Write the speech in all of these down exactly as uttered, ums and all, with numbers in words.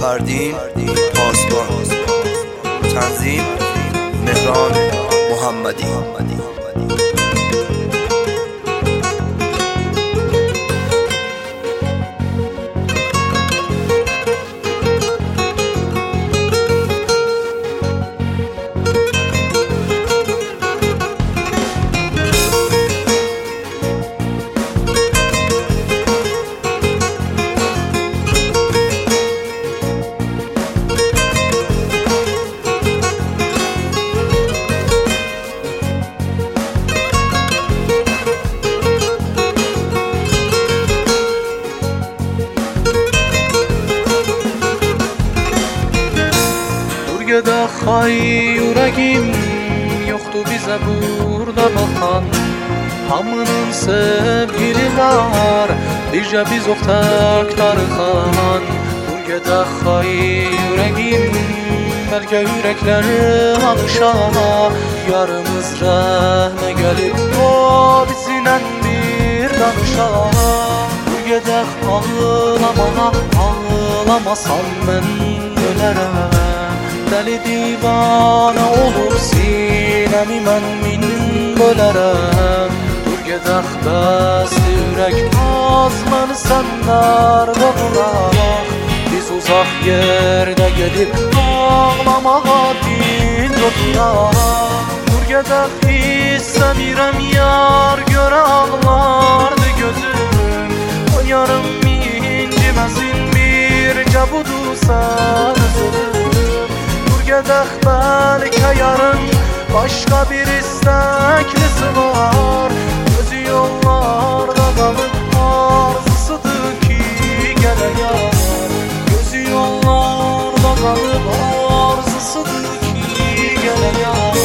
فردین پاسبان. تنظیم مهران محمدی. Bölgede hay yüreğim yoktu bize burada bakan. Hamının sevgili var, birce biz oktak tarıkan. Bölgede hay yüreğim, belki yürekler alışa. Yarımız rəhmə gelip o bizimle bir danışa. Bölgede ağlama, ağlamasam ben ölərəm. Deli divana olup sinemi mən min bölərəm. Bölgədək bəsli ürək azməni sənlərdə bıraq. Biz uzaq yerdə gedib ağlamağa dil yoturaq. Bölgədək istəmirəm yar görə ağlardı gözüm. O yarım inciməsin bircə budur sənə sözüm. Bölgədək bəlkə yarın başqa bir istəklisi var. Gözü yollarda qalıb arzusıdır ki gələ yar. Gözü yollarda qalıb arzusıdır ki gələ yar.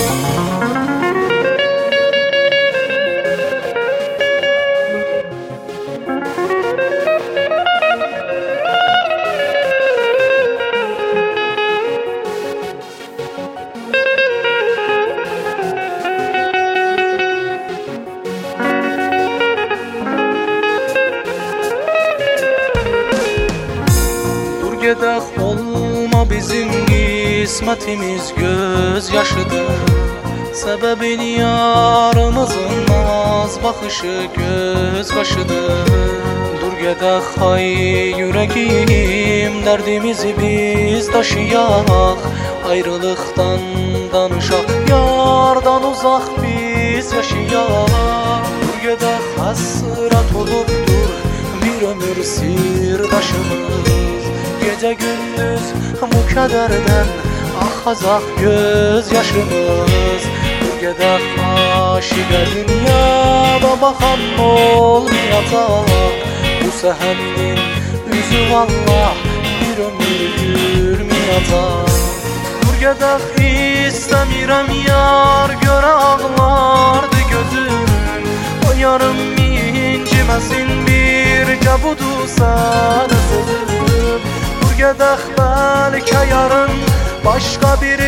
Gedək olma bizim qismətimiz göz yaşıdır. Səbəbin yarımızın az baxışı göz qaşıdır. Dur gedək hay yüreğim, dərdimizi biz daşıyaq. Ayrılıqdan danışaq, yardan uzaq biz yaşayaq. Dur gedək həsrət olubdur bir ömür sirdaşımız. Gece gündüz bu kederden axacaq göz yaşımız. Bölgədək aşiqə dünyada baxan olmayacaq. Bu səhərin üzü vallah bir ömür gülməyəcək. Bölgədək istəmirəm yar görə ağlardı gözüm. O yarım inciməsin bircə budur sənə sözüm. Bölgədək bəlkə yarın başqa bir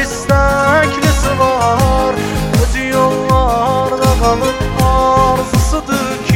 istəklisi var. Özü yollarda qalıb arzusudur ki